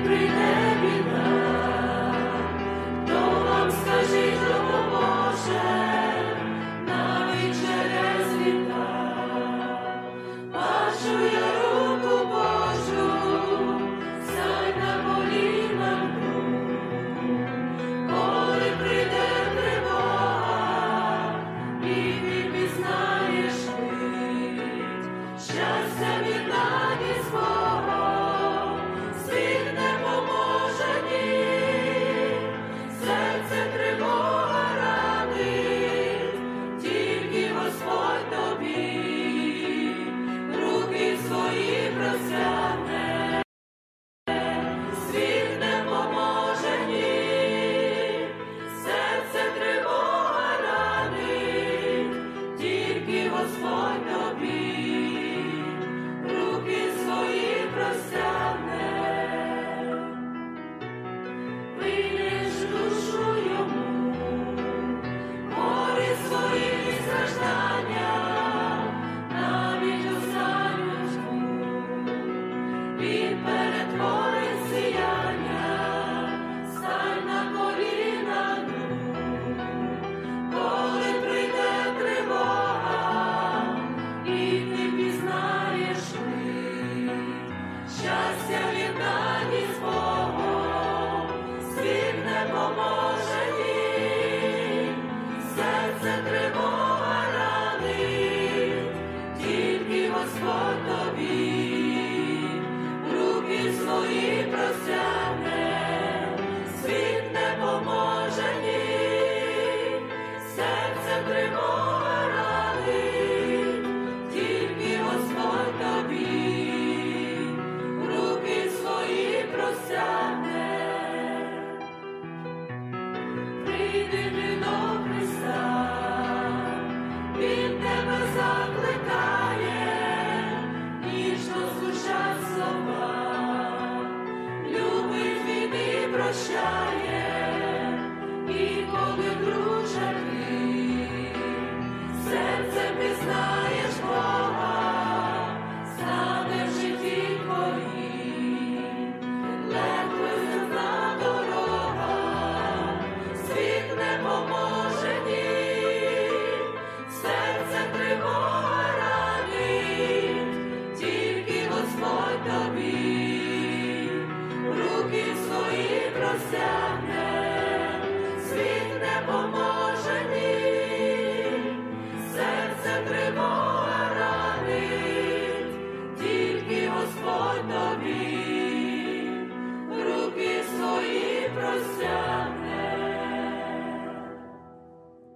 прийде біда, то вам скажіть, допоможе, навіть через віка. Бачу я руку Божу, стань на колінах, коли прийде тривога, і ти пізнаєш мить, щастя віддані з Богом, світ не поможе, ні, серце тривога ранить, тільки Господь тобі руки свої простягне. Світ не поможе, ні, серце тривога ранить, тільки Господь тобі руки свої простягне. Вийдеш душу йому, гори свої страждання, навіть останню тьму. Він перетворить сіяння, стань на коліна, коли прийде тривога, і ти пізнаєш мить, щастя віддані з Богом, світ не поможе, ні, серце тривога ранить, тільки Господь тобі руки свої простягне. Світ не поможе, ні, серце тривога ранить, тільки Господь тобі руки свої простягне. Прийди ти до Христа, Він тебе закликає, ніжно звучать слова, любить він і прощає, і коли друже ти серцем пізнаєш Бога, стане в житті твоїм легкою одна дорога. Світ не поможе, ні, серце тривога ранить, тільки Господь тобі руки свої простягне. Світ не поможе, ні, серце тривога ранить, тільки Господь тобі руки свої простягне.